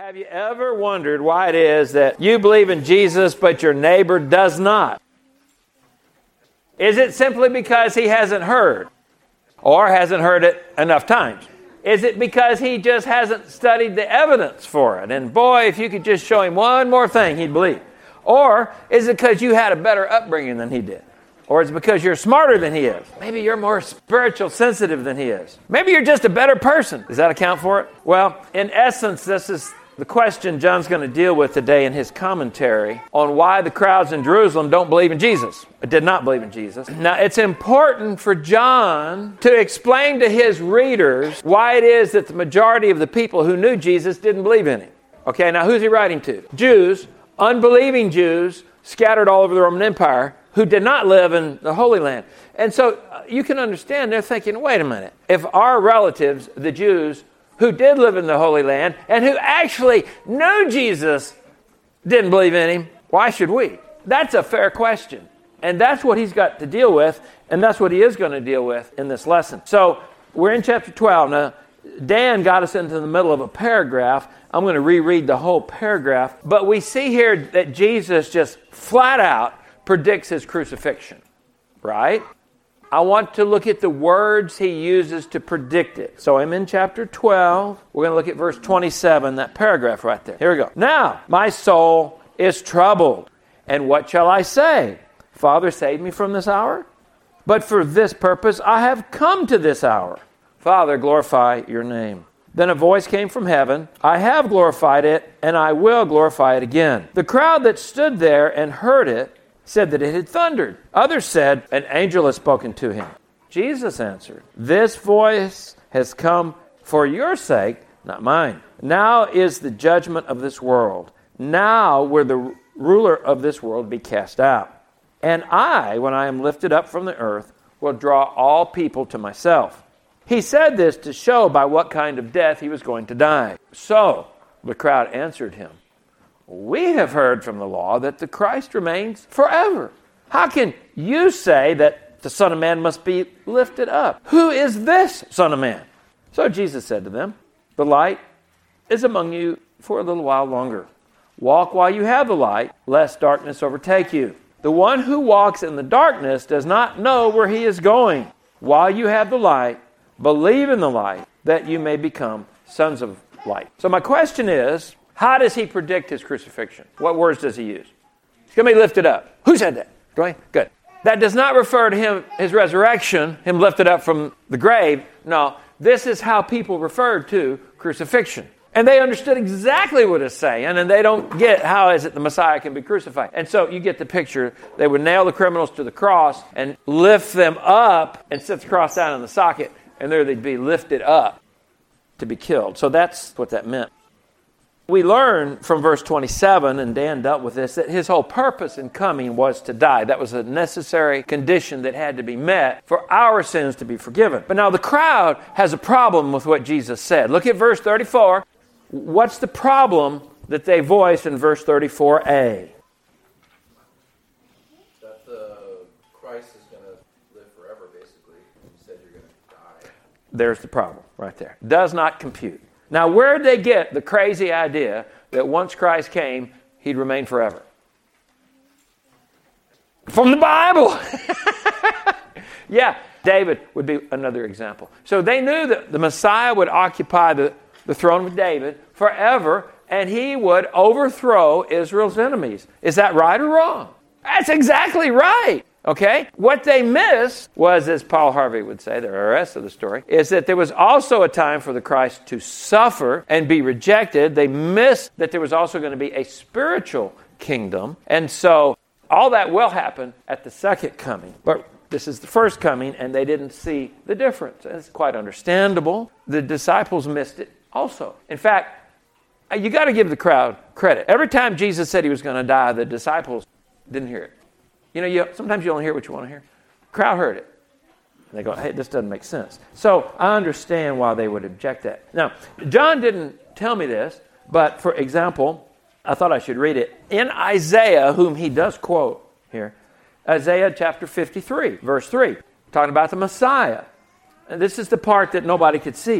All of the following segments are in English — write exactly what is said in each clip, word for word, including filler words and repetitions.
Have you ever wondered why it is that you believe in Jesus but your neighbor does not? Is it simply because he hasn't heard or hasn't heard it enough times? Is it because he just hasn't studied the evidence for it? And boy, if you could just show him one more thing, he'd believe. Or is it because you had a better upbringing than he did? Or is it because you're smarter than he is? Maybe you're more spiritual sensitive than he is. Maybe you're just a better person. Does that account for it? Well, in essence, this is the question John's going to deal with today in his commentary on why the crowds in Jerusalem don't believe in Jesus, or did not believe in Jesus. Now, it's important for John to explain to his readers why it is that the majority of the people who knew Jesus didn't believe in him. Okay, now who's he writing to? Jews, unbelieving Jews, scattered all over the Roman Empire, who did not live in the Holy Land. And so uh, you can understand, they're thinking, wait a minute, if our relatives, the Jews, who did live in the Holy Land and who actually knew Jesus didn't believe in him, why should we? That's a fair question. And that's what he's got to deal with, and that's what he is going to deal with in this lesson. So we're in chapter twelve. Now, Dan got us into the middle of a paragraph. I'm going to reread the whole paragraph. But we see here that Jesus just flat out predicts his crucifixion, right? I want to look at the words he uses to predict it. So I'm in chapter twelve. We're going to look at verse twenty-seven, that paragraph right there. Here we go. Now, my soul is troubled. And what shall I say? Father, save me from this hour? But for this purpose I have come to this hour. Father, glorify your name. Then a voice came from heaven. I have glorified it, and I will glorify it again. The crowd that stood there and heard it said that it had thundered. Others said, an angel has spoken to him. Jesus answered, this voice has come for your sake, not mine. Now is the judgment of this world. Now will the ruler of this world be cast out. And I, when I am lifted up from the earth, will draw all people to myself. He said this to show by what kind of death he was going to die. So the crowd answered him, we have heard from the law that the Christ remains forever. How can you say that the Son of Man must be lifted up? Who is this Son of Man? So Jesus said to them, the light is among you for a little while longer. Walk while you have the light, lest darkness overtake you. The one who walks in the darkness does not know where he is going. While you have the light, believe in the light, that you may become sons of light. So my question is, how does he predict his crucifixion? What words does he use? He's going to be lifted up. Who said that? Dwayne? Good. That does not refer to him, his resurrection, him lifted up from the grave. No, this is how people referred to crucifixion. And they understood exactly what it's saying, and they don't get how is it the Messiah can be crucified. And so you get the picture. They would nail the criminals to the cross and lift them up and set the cross down in the socket, and there they'd be lifted up to be killed. So that's what that meant. We learn from verse twenty-seven, and Dan dealt with this, that his whole purpose in coming was to die. That was a necessary condition that had to be met for our sins to be forgiven. But now the crowd has a problem with what Jesus said. Look at verse thirty-four. What's the problem that they voice in verse thirty-four a? That the Christ is going to live forever, basically. You said you're going to die. There's the problem right there. Does not compute. Now, where did they get the crazy idea that once Christ came, he'd remain forever? From the Bible. Yeah, David would be another example. So they knew that the Messiah would occupy the, the throne of David forever, and he would overthrow Israel's enemies. Is that right or wrong? That's exactly right. Okay? What they missed was, as Paul Harvey would say, the rest of the story, is that there was also a time for the Christ to suffer and be rejected. They missed that there was also going to be a spiritual kingdom. And so all that will happen at the second coming. But this is the first coming, and they didn't see the difference. And it's quite understandable. The disciples missed it also. In fact, you got to give the crowd credit. Every time Jesus said he was going to die, the disciples didn't hear it. You know, you, sometimes you only hear what you want to hear. The crowd heard it. And they go, hey, this doesn't make sense. So I understand why they would object that. Now, John didn't tell me this, but for example, I thought I should read it. In Isaiah, whom he does quote here, Isaiah chapter fifty-three, verse three, talking about the Messiah. And this is the part that nobody could see.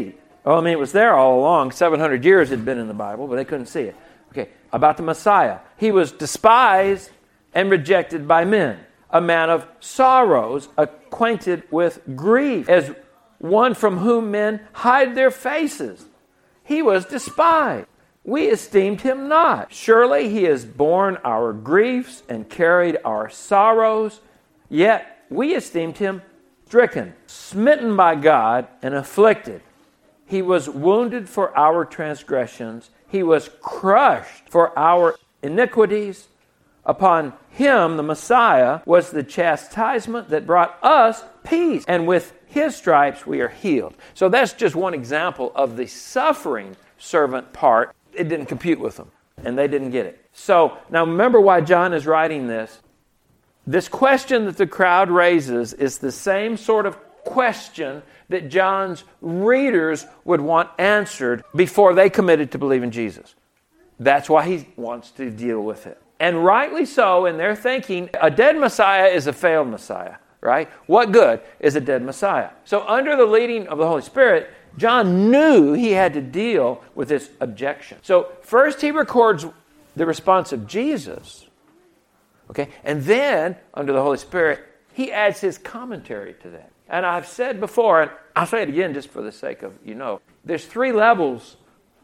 Oh, I mean, it was there all along. seven hundred years it had been in the Bible, but they couldn't see it. Okay, about the Messiah. He was despised and rejected by men, a man of sorrows, acquainted with grief, as one from whom men hide their faces. He was despised. We esteemed him not. Surely he has borne our griefs and carried our sorrows, yet we esteemed him stricken, smitten by God, and afflicted. He was wounded for our transgressions. He was crushed for our iniquities. Upon him, the Messiah, was the chastisement that brought us peace. And with his stripes we are healed. So that's just one example of the suffering servant part. It didn't compute with them, and they didn't get it. So now remember why John is writing this. This question that the crowd raises is the same sort of question that John's readers would want answered before they committed to believe in Jesus. That's why he wants to deal with it. And rightly so, in their thinking, a dead Messiah is a failed Messiah, right? What good is a dead Messiah? So under the leading of the Holy Spirit, John knew he had to deal with this objection. So first he records the response of Jesus, okay? And then, under the Holy Spirit, he adds his commentary to that. And I've said before, and I'll say it again just for the sake of, you know, there's three levels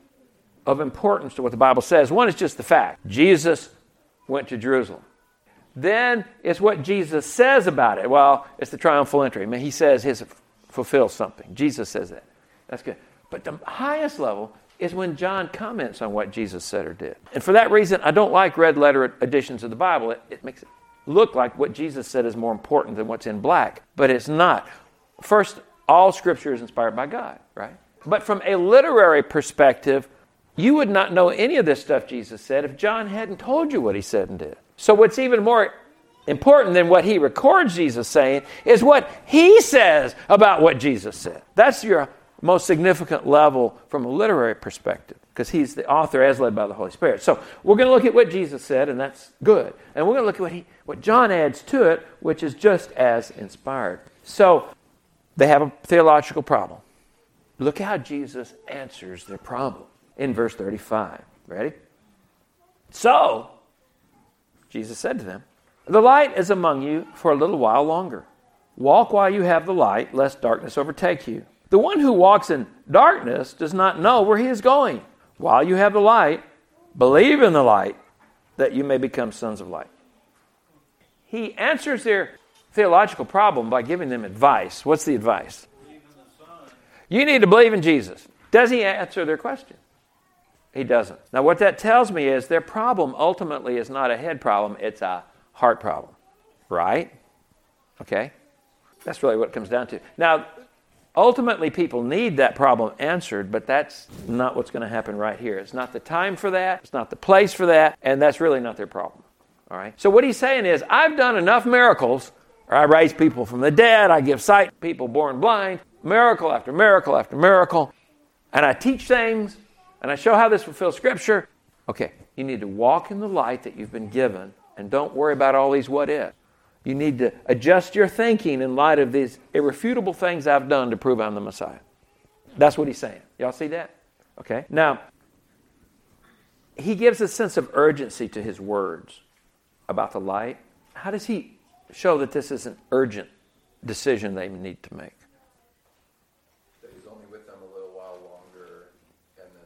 of importance to what the Bible says. One is just the fact. Jesus went to Jerusalem. Then it's what Jesus says about it. Well, it's the triumphal entry. I mean, he says he fulfills something. Jesus says that. That's good. But the highest level is when John comments on what Jesus said or did. And for that reason, I don't like red letter editions of the Bible. It, it makes it look like what Jesus said is more important than what's in black. But it's not. First, all Scripture is inspired by God, right? But from a literary perspective, you would not know any of this stuff Jesus said if John hadn't told you what he said and did. So what's even more important than what he records Jesus saying is what he says about what Jesus said. That's your most significant level from a literary perspective, because he's the author as led by the Holy Spirit. So we're going to look at what Jesus said, and that's good. And we're going to look at what he, what John adds to it, which is just as inspired. So they have a theological problem. Look how Jesus answers their problem in verse thirty-five. Ready? So, Jesus said to them, "The light is among you for a little while longer. Walk while you have the light, lest darkness overtake you. The one who walks in darkness does not know where he is going. While you have the light, believe in the light, that you may become sons of light." He answers their theological problem by giving them advice. What's the advice? You need to believe in Jesus. Does he answer their question? He doesn't. Now what that tells me is their problem ultimately is not a head problem, it's a heart problem. Right? Okay? That's really what it comes down to. Now, ultimately people need that problem answered, but that's not what's going to happen right here. It's not the time for that, it's not the place for that, and that's really not their problem. All right? So what he's saying is, I've done enough miracles, or I raise people from the dead, I give sight to people born blind, miracle after miracle after miracle, and I teach things, and I show how this fulfills Scripture. Okay, you need to walk in the light that you've been given, and don't worry about all these what ifs. You need to adjust your thinking in light of these irrefutable things I've done to prove I'm the Messiah. That's what he's saying. Y'all see that? Okay. Now, he gives a sense of urgency to his words about the light. How does he show that this is an urgent decision they need to make? That he's only with them a little while longer, and then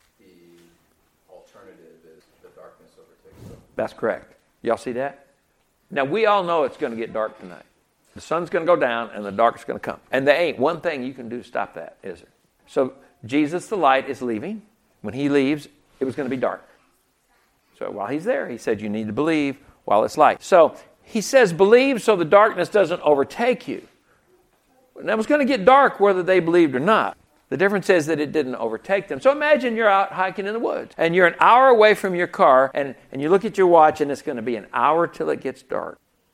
the alternative is the darkness overtakes them. That's correct. Y'all see that? Now, we all know it's going to get dark tonight. The sun's going to go down and the dark's going to come. And there ain't one thing you can do to stop that, is there? So, Jesus, the light, is leaving. When he leaves, it was going to be dark. So, while he's there, he said, you need to believe while it's light. So, he says, believe so the darkness doesn't overtake you. Now, it was going to get dark whether they believed or not. The difference is that it didn't overtake them. So imagine you're out hiking in the woods, and you're an hour away from your car, and, and you look at your watch, and it's going to be an hour till it gets dark.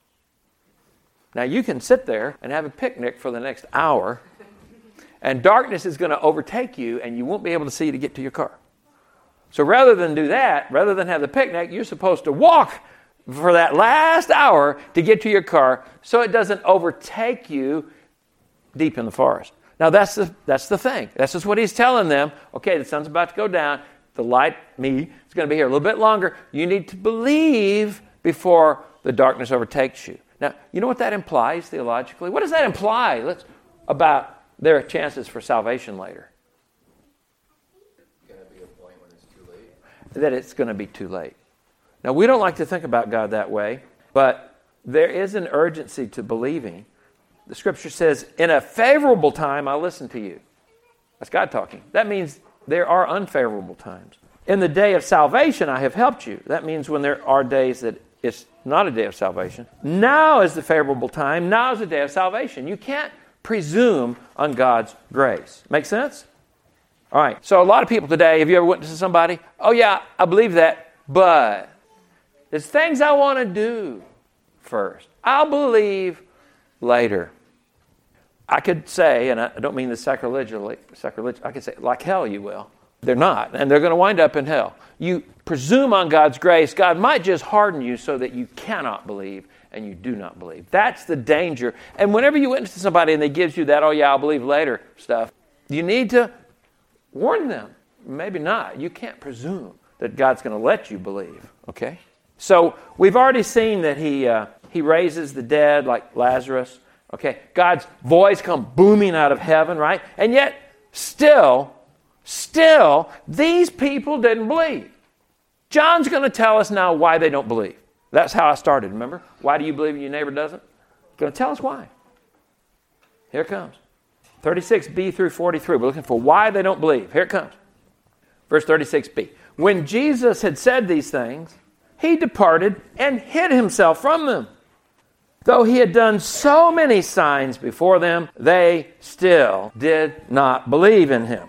Now, you can sit there and have a picnic for the next hour, and darkness is going to overtake you, and you won't be able to see to get to your car. So rather than do that, rather than have the picnic, you're supposed to walk for that last hour to get to your car so it doesn't overtake you deep in the forest. Now, that's the, that's the thing. That's just what he's telling them. Okay, the sun's about to go down. The light, me, is going to be here a little bit longer. You need to believe before the darkness overtakes you. Now, you know what that implies theologically? What does that imply Let's, about their chances for salvation later? Going to be a point when it's too late. That it's going to be too late. Now, we don't like to think about God that way, but there is an urgency to believing. The Scripture says, in a favorable time, I'll listen to you. That's God talking. That means there are unfavorable times. In the day of salvation, I have helped you. That means when there are days that it's not a day of salvation. Now is the favorable time. Now is the day of salvation. You can't presume on God's grace. Make sense? All right. So a lot of people today, have you ever witnessed to somebody? Oh yeah, I believe that, but there's things I want to do first. I'll believe later. I could say, and I don't mean this sacrilegiously, sacrilege, I could say, like hell you will. They're not, and they're going to wind up in hell. You presume on God's grace. God might just harden you so that you cannot believe and you do not believe. That's the danger. And whenever you witness to somebody and they gives you that, oh yeah, I'll believe later stuff, you need to warn them. Maybe not. You can't presume that God's going to let you believe, okay? So we've already seen that he uh, he raises the dead like Lazarus. Okay, God's voice come booming out of heaven, right? And yet, still, still, these people didn't believe. John's going to tell us now why they don't believe. That's how I started, remember? Why do you believe and your neighbor doesn't? He's going to tell us why. Here it comes. thirty-six b through forty-three. We're looking for why they don't believe. Here it comes. Verse thirty-six b. When Jesus had said these things, he departed and hid himself from them. Though he had done so many signs before them, they still did not believe in him.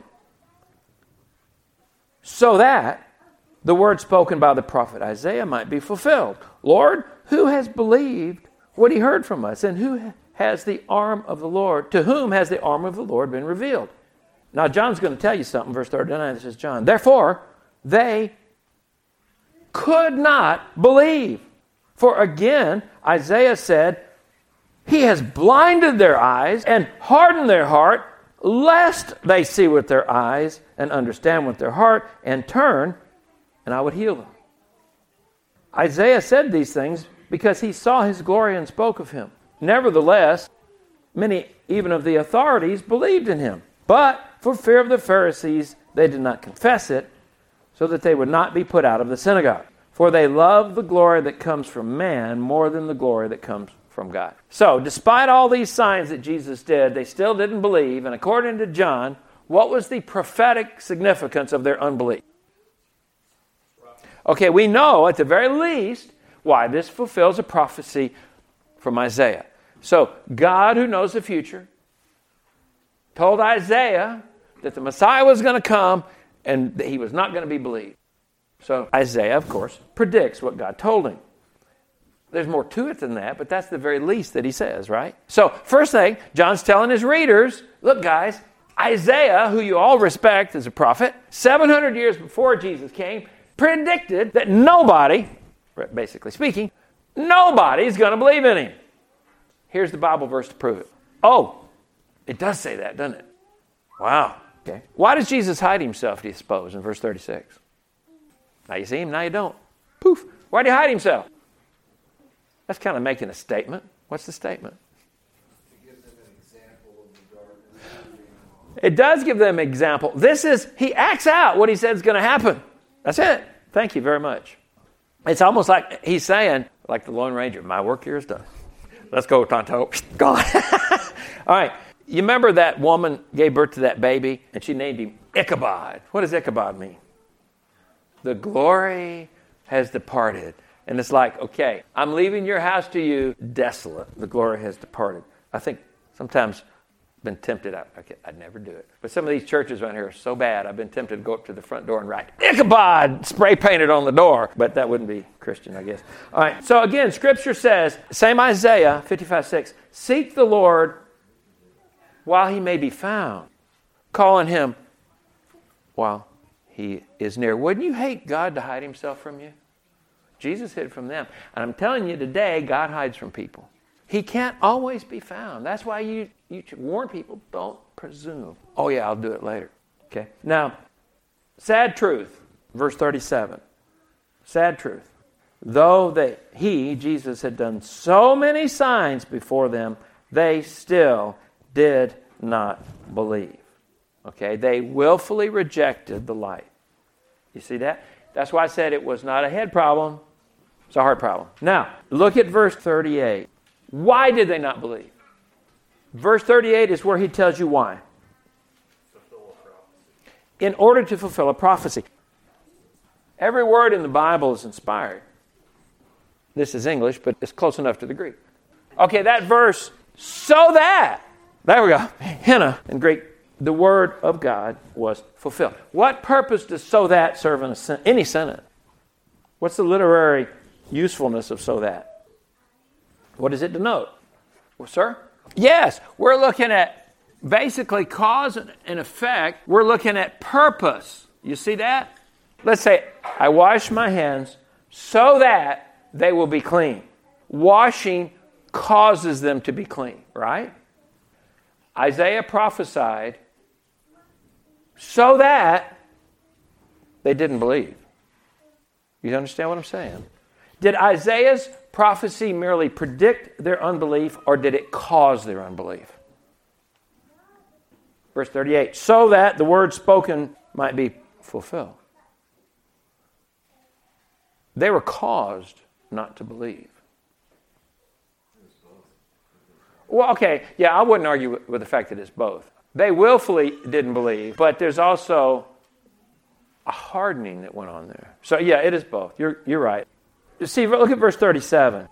So that the word spoken by the prophet Isaiah might be fulfilled. Lord, who has believed what he heard from us? And who has the arm of the Lord, to whom has the arm of the Lord been revealed? Now John's going to tell you something, verse thirty-nine, this is John. Therefore, they could not believe. For again, Isaiah said, he has blinded their eyes and hardened their heart, lest they see with their eyes and understand with their heart and turn, and I would heal them. Isaiah said these things because he saw his glory and spoke of him. Nevertheless, many even of the authorities believed in him. But for fear of the Pharisees, they did not confess it, so that they would not be put out of the synagogue. For they love the glory that comes from man more than the glory that comes from God. So, despite all these signs that Jesus did, they still didn't believe. And according to John, what was the prophetic significance of their unbelief? Okay, we know at the very least why this fulfills a prophecy from Isaiah. So, God, who knows the future, told Isaiah that the Messiah was going to come and that he was not going to be believed. So Isaiah, of course, predicts what God told him. There's more to it than that, but that's the very least that he says, right? So first thing, John's telling his readers, look guys, Isaiah, who you all respect as a prophet, seven hundred years before Jesus came, predicted that nobody, basically speaking, nobody's going to believe in him. Here's the Bible verse to prove it. Oh, it does say that, doesn't it? Wow. Okay. Why does Jesus hide himself, do you suppose, in verse thirty-six? Now you see him, now you don't. Poof. Why do you hide himself? That's kind of making a statement. What's the statement? To give them an example of the darkness. It does give them an example. This is, he acts out what he said is going to happen. That's it. Thank you very much. It's almost like he's saying, like the Lone Ranger, my work here is done. Let's go, Tonto. Gone. All right. You remember that woman gave birth to that baby and she named him Ichabod. What does Ichabod mean? The glory has departed. And it's like, okay, I'm leaving your house to you desolate. The glory has departed. I think sometimes I've been tempted. I, okay, I'd never do it. But some of these churches around here are so bad, I've been tempted to go up to the front door and write Ichabod spray painted on the door. But that wouldn't be Christian, I guess. All right. So again, Scripture says, same Isaiah fifty-five six, seek the Lord while he may be found. Call on him while he is near. Wouldn't you hate God to hide himself from you? Jesus hid from them. And I'm telling you today, God hides from people. He can't always be found. That's why you, you should warn people, don't presume. Oh yeah, I'll do it later. Okay. Now, sad truth, verse thirty-seven. Sad truth. Though they, he, Jesus, had done so many signs before them, they still did not believe. Okay, they willfully rejected the light. You see that? That's why I said it was not a head problem, it's a heart problem. Now, look at verse thirty-eight. Why did they not believe? Verse thirty-eight is where he tells you why. In order to fulfill a prophecy. Every word in the Bible is inspired. This is English, but it's close enough to the Greek. Okay, that verse, so that, there we go, henna in Greek, the word of God was fulfilled. What purpose does so that serve in a sen- any sentence? What's the literary usefulness of so that? What does it denote? Well, sir? Yes, we're looking at basically cause and effect. We're looking at purpose. You see that? Let's say, I wash my hands so that they will be clean. Washing causes them to be clean, right? Isaiah prophesied so that they didn't believe. You understand what I'm saying? Did Isaiah's prophecy merely predict their unbelief, or did it cause their unbelief? Verse thirty-eight, so that the word spoken might be fulfilled. They were caused not to believe. Well, okay, yeah, I wouldn't argue with, with the fact that it's both. They willfully didn't believe, but there's also a hardening that went on there. So yeah, it is both. You're you're right. You see, look at verse thirty-seven.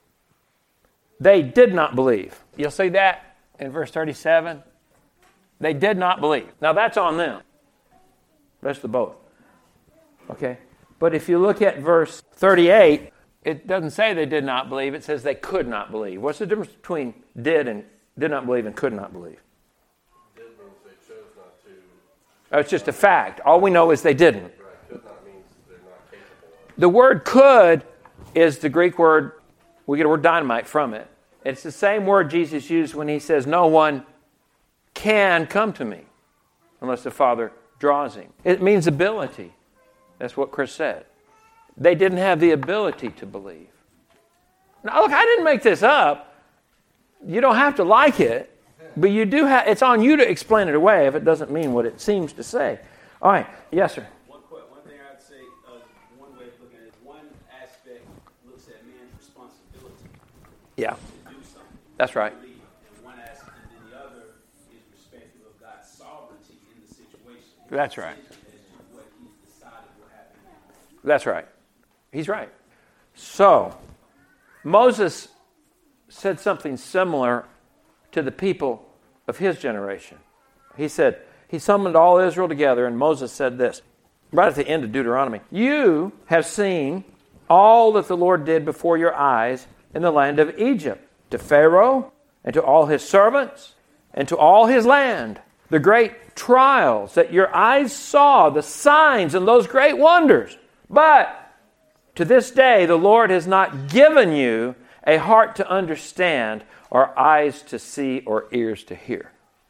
They did not believe. You'll see that in verse thirty-seven. They did not believe. Now that's on them. That's the both. Okay? But if you look at verse thirty-eight, it doesn't say they did not believe. It says they could not believe. What's the difference between did and did not believe and could not believe? Did means they chose not to. Oh, it's just a fact. All we know is they didn't. Right. Could not means they're not capable of it. The word could is the Greek word, we get a word dynamite from it. It's the same word Jesus used when he says, no one can come to me unless the Father draws him. It means ability. That's what Chris said. They didn't have the ability to believe. Now, look, I didn't make this up. You don't have to like it, but you do have. It's on you to explain it away if it doesn't mean what it seems to say. All right. Yes, sir. One, one thing I'd say, uh, one way of looking at it, one aspect looks at man's responsibility Yeah. to do something. That's right. Believe. And one aspect, and then the other is respective of God's sovereignty in the situation. That's right. As to what He's decided will happen. That's right. He's right. So, Moses said something similar to the people of his generation. He said, he summoned all Israel together, and Moses said this, right at the end of Deuteronomy, you have seen all that the Lord did before your eyes in the land of Egypt, to Pharaoh and to all his servants and to all his land, the great trials that your eyes saw, the signs and those great wonders. But to this day, the Lord has not given you a heart to understand, or eyes to see, or ears to hear.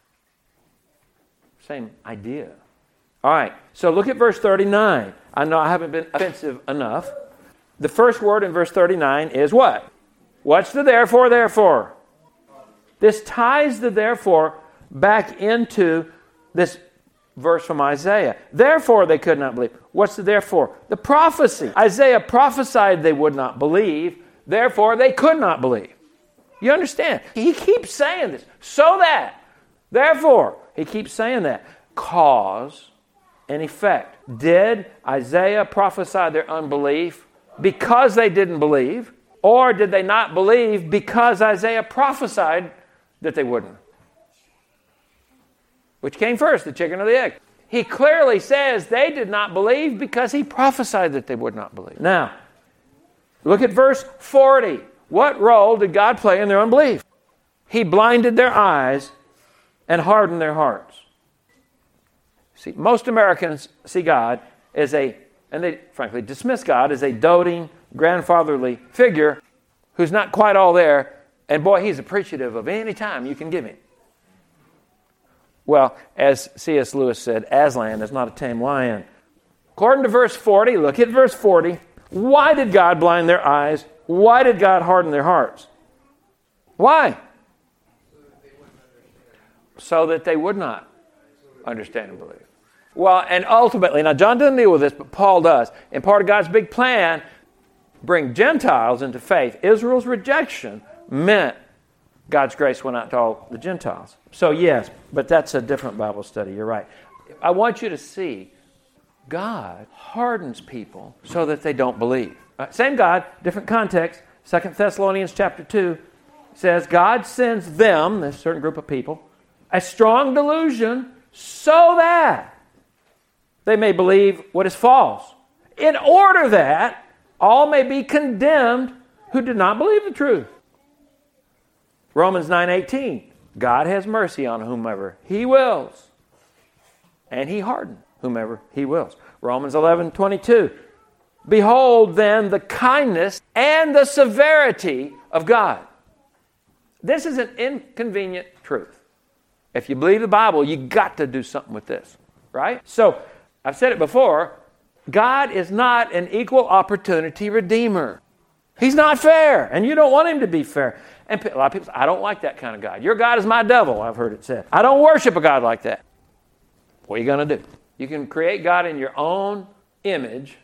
Same idea. All right, so look at verse thirty-nine. I know I haven't been offensive enough. The first word in verse thirty-nine is what? What's the therefore, therefore? This ties the therefore back into this verse from Isaiah. Therefore they could not believe. What's the therefore? The prophecy. Isaiah prophesied they would not believe. Therefore they could not believe. You understand? He keeps saying this. So that. Therefore. He keeps saying that. Cause and effect. Did Isaiah prophesy their unbelief because they didn't believe? Or did they not believe because Isaiah prophesied that they wouldn't? Which came first, the chicken or the egg? He clearly says they did not believe because he prophesied that they would not believe. Now, look at verse forty. What role did God play in their unbelief? He blinded their eyes and hardened their hearts. See, most Americans see God as a, and they frankly dismiss God as a doting, grandfatherly figure who's not quite all there, and boy, he's appreciative of any time you can give him. Well, as C S Lewis said, Aslan is not a tame lion. According to verse forty, look at verse forty. Why did God blind their eyes? Why did God harden their hearts? Why? So that they would not understand and believe. Well, and ultimately, now John doesn't deal with this, but Paul does. And part of God's big plan, bring Gentiles into faith. Israel's rejection meant God's grace went out to all the Gentiles. So yes, but that's a different Bible study. You're right. I want you to see God hardens people so that they don't believe. Uh, same God, different context. Second Thessalonians chapter two says, God sends them, this certain group of people, a strong delusion so that they may believe what is false, in order that all may be condemned who did not believe the truth. Romans nine eighteen, God has mercy on whomever He wills, and He hardens whomever He wills. Romans eleven twenty-two, behold then the kindness and the severity of God. This is an inconvenient truth. If you believe the Bible, you got to do something with this, right? So, I've said it before, God is not an equal opportunity redeemer. He's not fair, and you don't want Him to be fair. And a lot of people say, I don't like that kind of God. Your God is my devil, I've heard it said. I don't worship a God like that. What are you going to do? You can create God in your own image,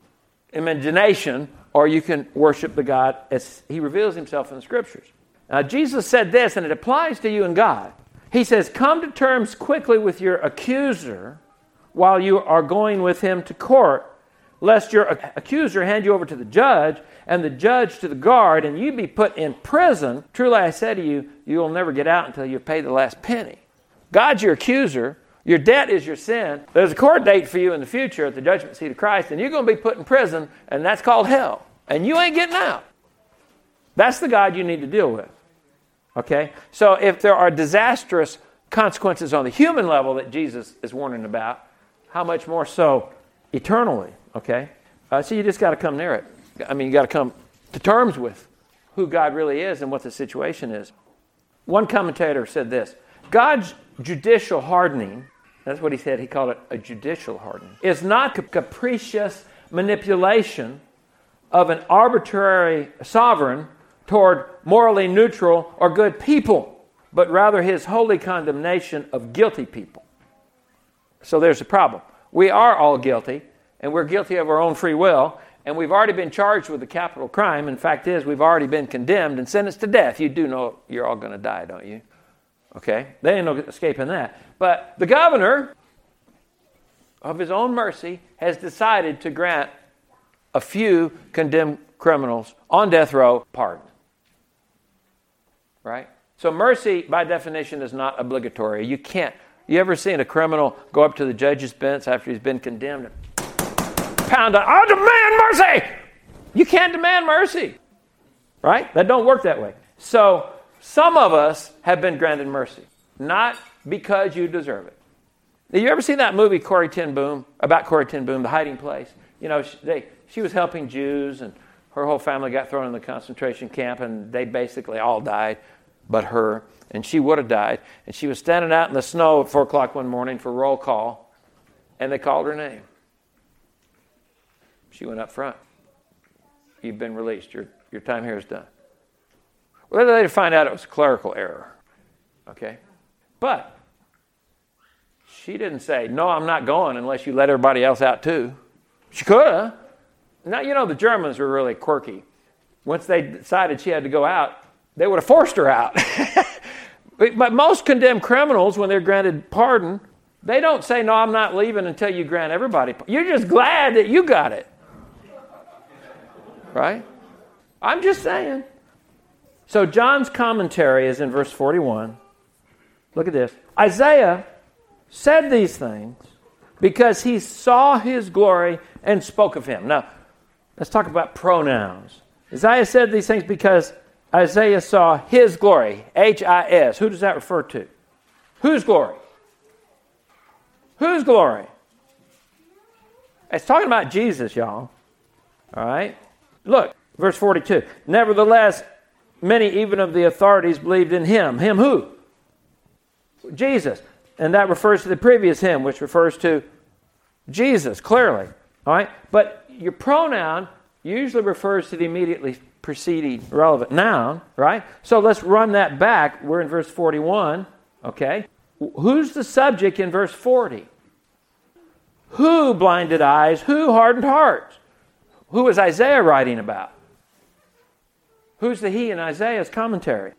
imagination, or you can worship the God as He reveals Himself in the Scriptures. Now, Jesus said this, and it applies to you and God. He says, come to terms quickly with your accuser while you are going with him to court, lest your accuser hand you over to the judge, and the judge to the guard, and you be put in prison. Truly I say to you, you will never get out until you've paid the last penny. God's your accuser. Your debt is your sin. There's a court date for you in the future at the judgment seat of Christ, and you're going to be put in prison, and that's called hell. And you ain't getting out. That's the God you need to deal with. Okay? So if there are disastrous consequences on the human level that Jesus is warning about, how much more so eternally? Okay? Uh, so you just got to come near it. I mean, you got to come to terms with who God really is and what the situation is. One commentator said this, God's judicial hardening, that's what he said, he called it a judicial hardening, is not a capricious manipulation of an arbitrary sovereign toward morally neutral or good people, but rather His holy condemnation of guilty people. So there's a problem. We are all guilty, and we're guilty of our own free will, and we've already been charged with a capital crime. In fact is, we've already been condemned and sentenced to death. You do know you're all going to die, don't you? Okay? There ain't no escaping that. But the governor, of his own mercy, has decided to grant a few condemned criminals on death row pardon. Right? So mercy, by definition, is not obligatory. You can't. You ever seen a criminal go up to the judge's bench after he's been condemned and pound on, I demand mercy! You can't demand mercy. Right? That don't work that way. So some of us have been granted mercy, not because you deserve it. Have you ever seen that movie, Corrie ten Boom, about Corrie ten Boom, The Hiding Place? You know, she, they, she was helping Jews, and her whole family got thrown in the concentration camp, and they basically all died but her, and she would have died. And she was standing out in the snow at four o'clock one morning for roll call, and they called her name. She went up front. You've been released. Your, your time here is done. Well, they later find out it was a clerical error. Okay? But she didn't say, no, I'm not going unless you let everybody else out too. She could have. Now, you know, the Germans were really quirky. Once they decided she had to go out, they would have forced her out. But most condemned criminals, when they're granted pardon, they don't say, no, I'm not leaving until you grant everybody. You're just glad that you got it. Right? I'm just saying. So John's commentary is in verse forty-one. Look at this. Isaiah said these things because he saw His glory and spoke of Him. Now, let's talk about pronouns. Isaiah said these things because Isaiah saw His glory, H I S. Who does that refer to? Whose glory? Whose glory? It's talking about Jesus, y'all. All right? Look, verse forty-two. Nevertheless, many even of the authorities believed in Him. Him who? Jesus. And that refers to the previous him, which refers to Jesus, clearly. All right? But your pronoun usually refers to the immediately preceding relevant noun, right? So let's run that back. We're in verse forty-one, okay? Who's the subject in verse forty? Who blinded eyes? Who hardened hearts? Who is Isaiah writing about? Who's the he in Isaiah's commentary?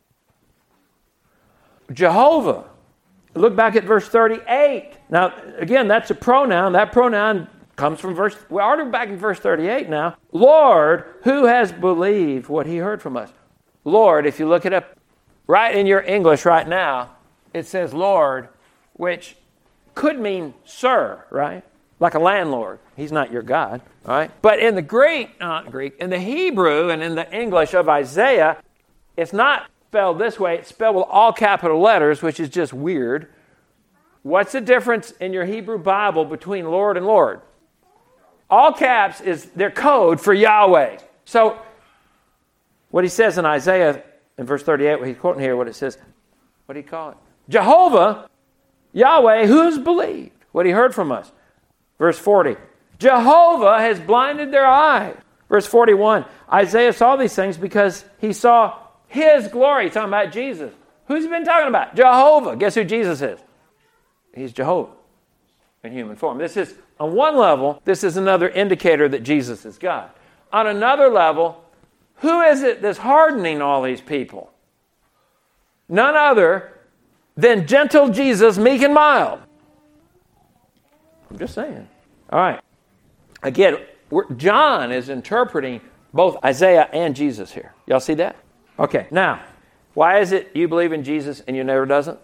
Jehovah. Look back at verse thirty-eight. Now, again, that's a pronoun. That pronoun comes from verse... We're already back in verse thirty-eight now. Lord, who has believed what he heard from us? Lord, if you look it up right in your English right now, it says Lord, which could mean sir, right? Like a landlord. He's not your God, all right? But in the Greek, not Greek, in the Hebrew and in the English of Isaiah, it's not spelled this way. It's spelled with all capital letters, which is just weird. What's the difference in your Hebrew Bible between Lord and Lord? All caps is their code for Yahweh. So what he says in Isaiah in verse thirty-eight, what he's quoting here, what it says, what do you call it? Jehovah, Yahweh, who's believed what he heard from us? Verse forty, Jehovah has blinded their eyes. Verse forty-one, Isaiah saw these things because he saw his glory. He's talking about Jesus. Who's he been talking about? Jehovah. Guess who Jesus is? He's Jehovah in human form. This is, on one level, this is another indicator that Jesus is God. On another level, who is it that's hardening all these people? None other than gentle Jesus, meek and mild. I'm just saying. All right. Again, we're, John is interpreting both Isaiah and Jesus here. Y'all see that? Okay. Now, why is it you believe in Jesus and your neighbor doesn't?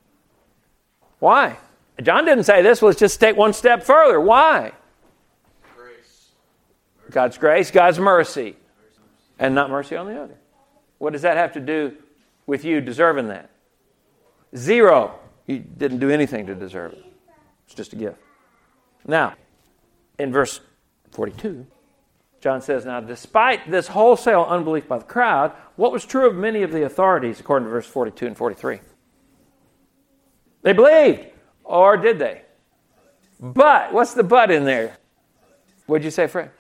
Why? John didn't say this. Let's just take one step further. Why? Grace. God's grace, God's mercy, and not mercy on the other. What does that have to do with you deserving that? Zero. You didn't do anything to deserve it. It's just a gift. Now, in verse forty-two, John says, now, despite this wholesale unbelief by the crowd, what was true of many of the authorities, according to verse forty-two and forty-three? They believed. Or did they? But, what's the but in there? What'd you say, Fred?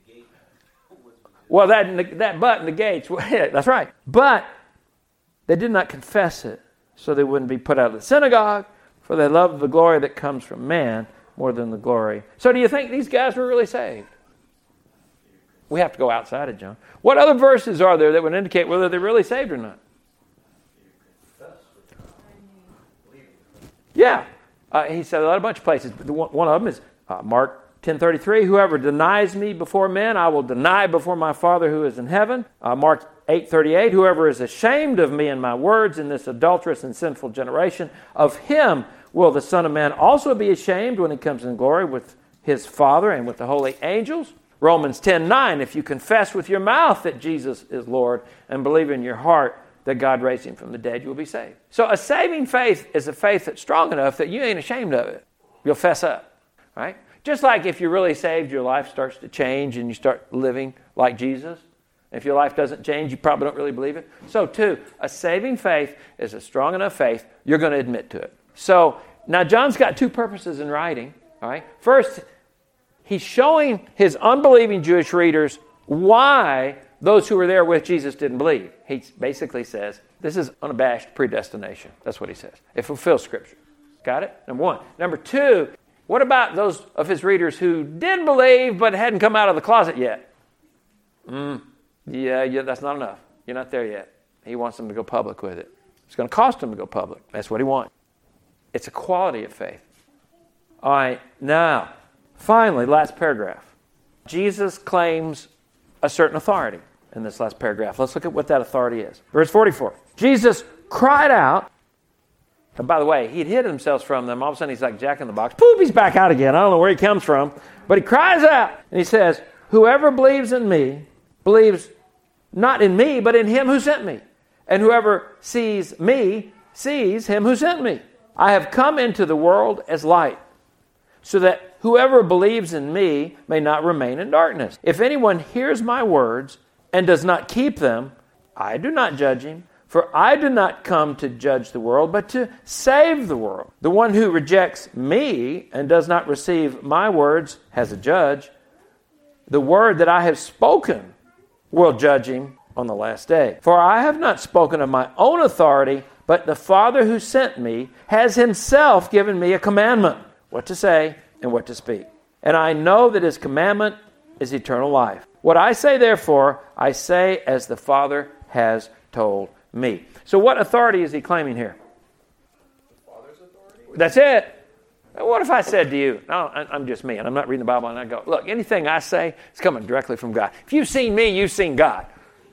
Well, that, that but negates. That's right. But they did not confess it, so they wouldn't be put out of the synagogue, for they loved the glory that comes from man more than the glory. So do you think these guys were really saved? We have to go outside of John. What other verses are there that would indicate whether they're really saved or not? Yeah. Uh, he said a bunch of places. One of them is uh, Mark ten thirty-three. Whoever denies me before men, I will deny before my Father who is in heaven. Uh, Mark eight thirty-eight. Whoever is ashamed of me and my words in this adulterous and sinful generation, of him will the Son of Man also be ashamed when he comes in glory with his Father and with the holy angels. Romans ten nine. If you confess with your mouth that Jesus is Lord and believe in your heart that God raised him from the dead, you will be saved. So a saving faith is a faith that's strong enough that you ain't ashamed of it. You'll fess up, right? Just like if you're really saved, your life starts to change and you start living like Jesus. If your life doesn't change, you probably don't really believe it. So too, a saving faith is a strong enough faith, you're going to admit to it. So now John's got two purposes in writing, all right? First, he's showing his unbelieving Jewish readers why those who were there with Jesus didn't believe. He basically says, this is unabashed predestination. That's what he says. It fulfills Scripture. Got it? Number one. Number two, what about those of his readers who did believe but hadn't come out of the closet yet? Mm, yeah, yeah, that's not enough. You're not there yet. He wants them to go public with it. It's going to cost them to go public. That's what he wants. It's a quality of faith. All right, now, finally, last paragraph. Jesus claims a certain authority in this last paragraph. Let's look at what that authority is. Verse forty-four. Jesus cried out. And by the way, he'd hid himself from them. All of a sudden, he's like Jack in the Box. Poop, he's back out again. I don't know where he comes from. But he cries out. And he says, whoever believes in me, believes not in me, but in him who sent me. And whoever sees me, sees him who sent me. I have come into the world as light, so that whoever believes in me may not remain in darkness. If anyone hears my words and does not keep them, I do not judge him, For I did not come to judge the world, but to save the world. The one who rejects me and does not receive my words has a judge. The word that I have spoken will judge him on the last day. For I have not spoken of my own authority, but the Father who sent me has himself given me a commandment, what to say and what to speak. And I know that his commandment is eternal life. What I say, therefore, I say as the Father has told me. So what authority is he claiming here? The Father's authority? That's it. What if I said to you, no, I'm just me, and I'm not reading the Bible, and I go, look, anything I say is coming directly from God. If you've seen me, you've seen God.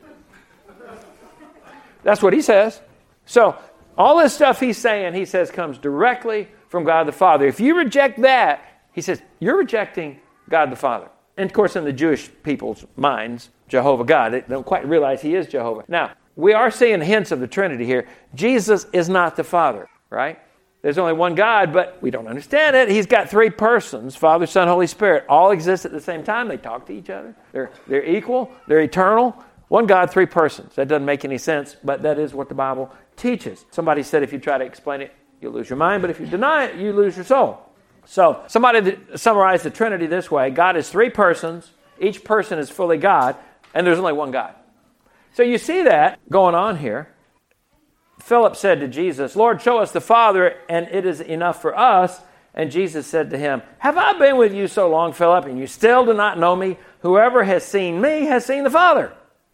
That's what he says. So all this stuff he's saying, he says, comes directly from God the Father. If you reject that, he says, you're rejecting God the Father. And of course, in the Jewish people's minds, Jehovah God, they don't quite realize he is Jehovah. Now, we are seeing hints of the Trinity here. Jesus is not the Father, right? There's only one God, but we don't understand it. He's got three persons, Father, Son, Holy Spirit, all exist at the same time. They talk to each other. They're, they're equal. They're eternal. One God, three persons. That doesn't make any sense, but that is what the Bible teaches. Somebody said if you try to explain it, you'll lose your mind, but if you deny it, you lose your soul. So somebody summarized the Trinity this way. God is three persons. Each person is fully God, and there's only one God. So you see that going on here. Philip said to Jesus, Lord, show us the Father, and it is enough for us. And Jesus said to him, have I been with you so long, Philip, and you still do not know me? Whoever has seen me has seen the Father.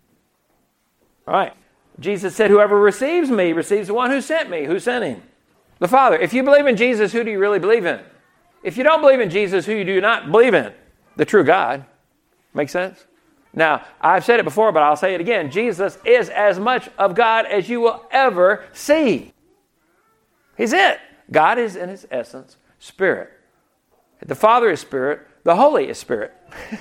All right. Jesus said, whoever receives me receives the one who sent me. Who sent him? The Father. If you believe in Jesus, who do you really believe in? If you don't believe in Jesus, who you do not believe in? The true God. Make sense? Now, I've said it before, but I'll say it again. Jesus is as much of God as you will ever see. He's it. God is in his essence Spirit. The Father is Spirit. The Holy is Spirit.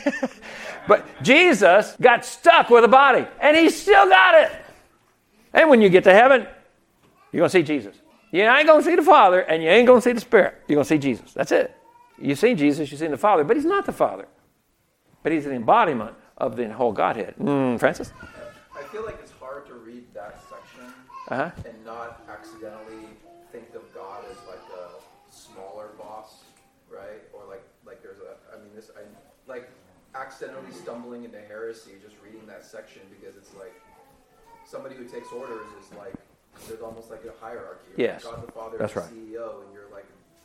But Jesus got stuck with a body, and he still got it. And when you get to heaven, you're going to see Jesus. You ain't going to see the Father, and you ain't going to see the Spirit. You're going to see Jesus. That's it. You've seen Jesus, you've seen the Father, but he's not the Father. But he's an embodiment of the whole Godhead. Mm, Francis? I feel like it's hard to read that section Uh-huh. and not accidentally think of God as like a smaller boss, right? Or like like there's a, I mean, this, I like accidentally stumbling into heresy just reading that section, because it's like somebody who takes orders is like, there's almost like a hierarchy. Yes, God the Father that's is right. C E O, and you're like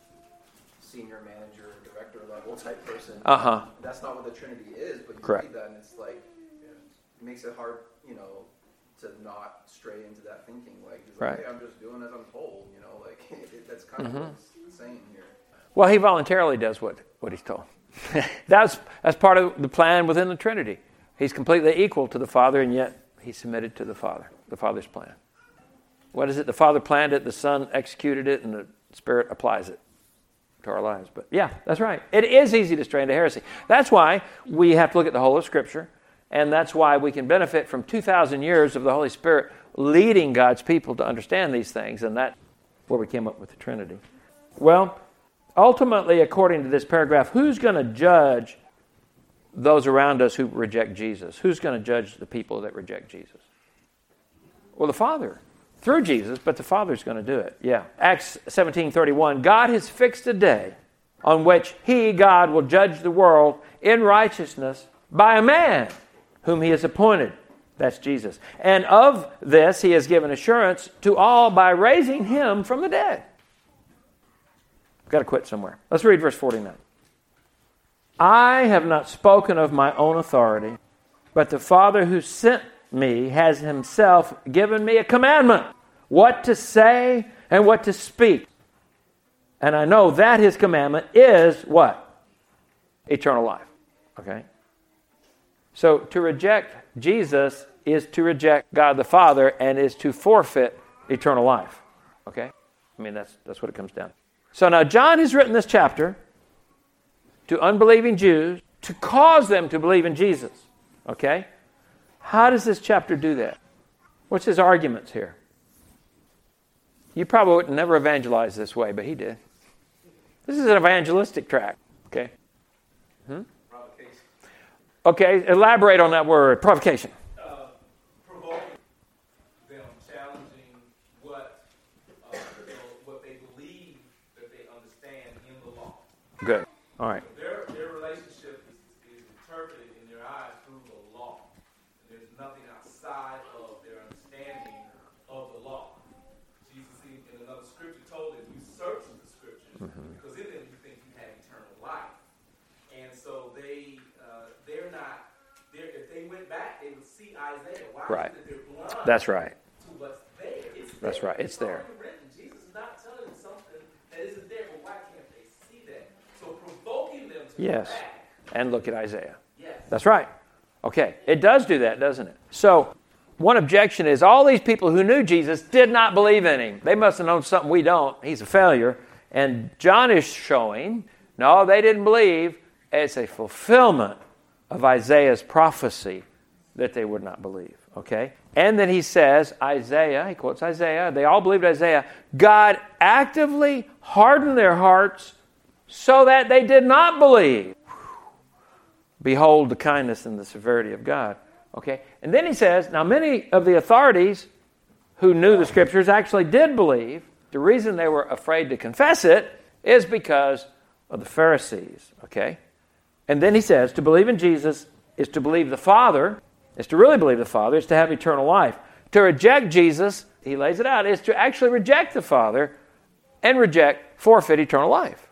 senior manager, director level type person. Uh-huh. That's not what the Trinity is, but you Correct. read that and it's like, it makes it hard, you know, to not stray into that thinking. Like, he's like, Right. hey, I'm just doing as I'm told, you know, like, it, that's kind Mm-hmm. of what it's saying here. Well, he voluntarily does what, what he's told. that's, that's part of the plan within the Trinity. He's completely equal to the Father, and yet he's submitted to the Father, the Father's plan. What is it? The Father planned it, the Son executed it, and the Spirit applies it to our lives. But yeah, that's right. It is easy to stray into heresy. That's why we have to look at the whole of Scripture, and that's why we can benefit from two thousand years of the Holy Spirit leading God's people to understand these things, and that's where we came up with the Trinity. Well, ultimately, according to this paragraph, who's going to judge those around us who reject Jesus? Who's going to judge the people that reject Jesus? Well, the Father. Through Jesus, but the Father's going to do it. Yeah. Acts seventeen thirty-one, God has fixed a day on which he, God, will judge the world in righteousness by a man whom he has appointed. That's Jesus. And of this he has given assurance to all by raising him from the dead. I've got to quit somewhere. Let's read verse forty-nine. I have not spoken of my own authority, but the Father who sent me has himself given me a commandment, what to say and what to speak. And I know that his commandment is what? Eternal life. Okay? So to reject Jesus is to reject God the Father and is to forfeit eternal life. Okay? I mean, that's that's what it comes down to. So now John has written this chapter to unbelieving Jews to cause them to believe in Jesus. Okay? How does this chapter do that? What's his arguments here? You probably would never evangelize this way, but he did. This is an evangelistic tract. Okay? Hmm? Provocation. Okay, elaborate on that word, provocation. Uh, provoke them, challenge interpreted in their eyes through the law. And there's nothing outside of their understanding of the law. Jesus, in another scripture, told them, you search the scriptures, mm-hmm. because in them you think you have eternal life. And so they, uh, they're not, they're, if they went back, they would see Isaiah. Why right. is it that they're blind? That's right. To what's there. It's That's there. right. It's, it's there. Written. Jesus is not telling them something that isn't there, but why can't they see that? So provoking them to yes. go back. And look at Isaiah. Yes. That's right. Okay. It does do that, doesn't it? So one objection is all these people who knew Jesus did not believe in him. They must have known something we don't. He's a failure. And John is showing, no, they didn't believe. It's a fulfillment of Isaiah's prophecy that they would not believe. Okay? And then he says, Isaiah, he quotes Isaiah, they all believed Isaiah, God actively hardened their hearts so that they did not believe. Behold the kindness and the severity of God. Okay? And then he says, now many of the authorities who knew the scriptures actually did believe. The reason they were afraid to confess it is because of the Pharisees. Okay? And then he says, to believe in Jesus is to believe the Father, is to really believe the Father, is to have eternal life. To reject Jesus, he lays it out, is to actually reject the Father and reject, forfeit eternal life.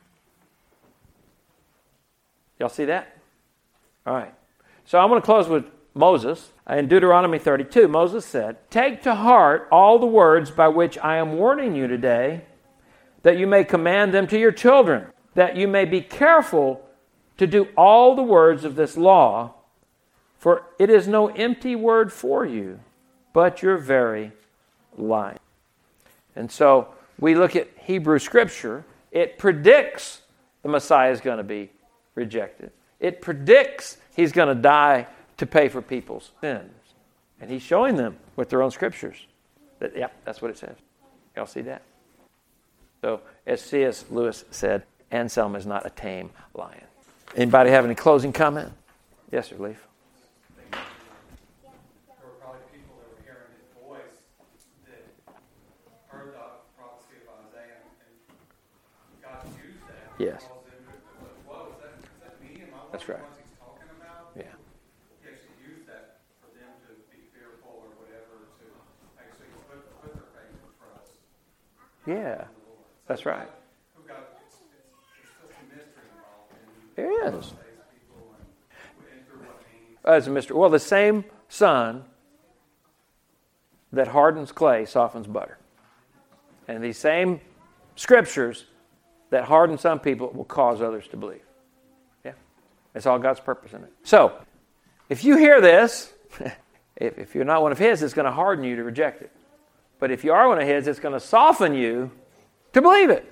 Y'all see that? All right. So I'm going to close with Moses. In Deuteronomy thirty-two, Moses said, take to heart all the words by which I am warning you today, that you may command them to your children, that you may be careful to do all the words of this law, for it is no empty word for you, but your very life. And so we look at Hebrew Scripture. It predicts the Messiah is going to be rejected. It predicts he's going to die to pay for people's sins. And he's showing them with their own Scriptures. That, yeah, that's what it says. Y'all see that? So, as C S Lewis said, Anselm is not a tame lion. Anybody have any closing comment? Yes, sir, Leif. There were probably people that were hearing his voice that heard the prophecy of Isaiah, and God used that. Yes. Whoa, is that, is that me? Am I one That's of the right. ones he's talking about? Yeah. He actually used that for them to be fearful or whatever, to actually put, put their faith and trust Yeah. in the Lord. So That's right. Who God, it's, it's, it's just a mystery involved. And There is. saves people and, and through what means. As a mystery. Well, the same sun that hardens clay softens butter. And these same scriptures that harden some people will cause others to believe. Yeah. It's all God's purpose in it. So, if you hear this, if, if you're not one of His, it's going to harden you to reject it. But if you are one of His, it's going to soften you to believe it.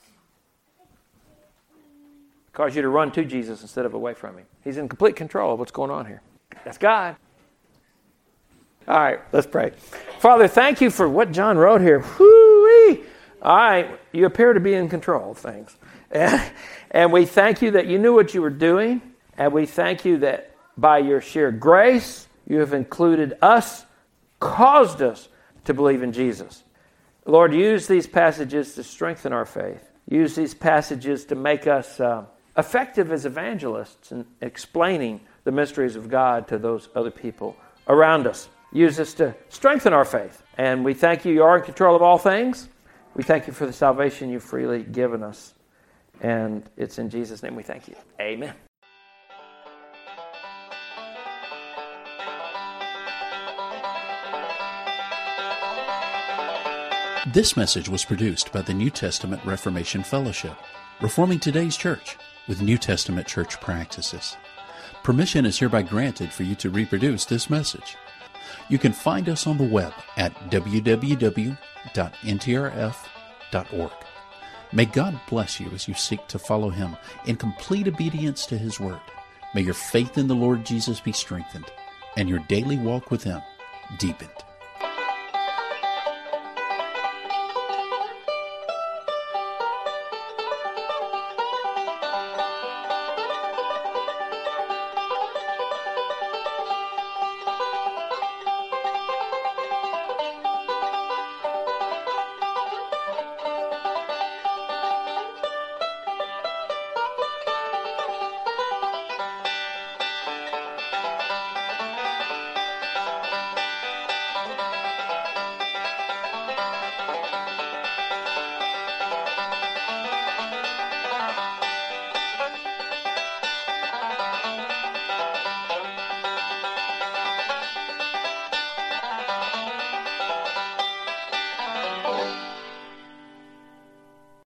Cause you to run to Jesus instead of away from Him. He's in complete control of what's going on here. That's God. All right, let's pray. Father, thank you for what John wrote here. Whoo-wee. All right, you appear to be in control of things. And, and we thank you that you knew what you were doing. And we thank you that by your sheer grace, you have included us, caused us to believe in Jesus. Lord, use these passages to strengthen our faith. Use these passages to make us uh, effective as evangelists in explaining the mysteries of God to those other people around us. Use this to strengthen our faith. And we thank you, you are in control of all things. We thank you for the salvation you've freely given us. And it's in Jesus' name we thank you. Amen. This message was produced by the New Testament Reformation Fellowship, reforming today's church with New Testament church practices. Permission is hereby granted for you to reproduce this message. You can find us on the web at w w w dot n t r f dot org. May God bless you as you seek to follow Him in complete obedience to His Word. May your faith in the Lord Jesus be strengthened and your daily walk with Him deepened.